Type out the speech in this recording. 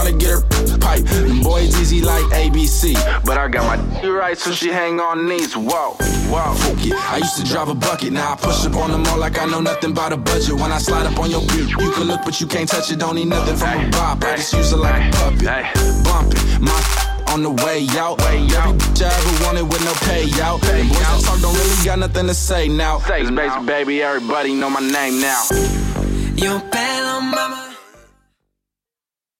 tryna get her pipe. Them boys easy like ABC, but I got my right, so she hang on knees. Whoa, whoa. Fuck it. I used to drive a bucket, now I push up on them all like I know nothing about a budget. When I slide up on your beat, you can look but you can't touch it. Don't need nothing from a bop, I just use it like a puppet. Bumpin', my on the way out. Every bitch I ever wanted with no payout. The boys that talk don't really got nothing to say now. Say, baby, everybody know my name now. Your pelo, mama.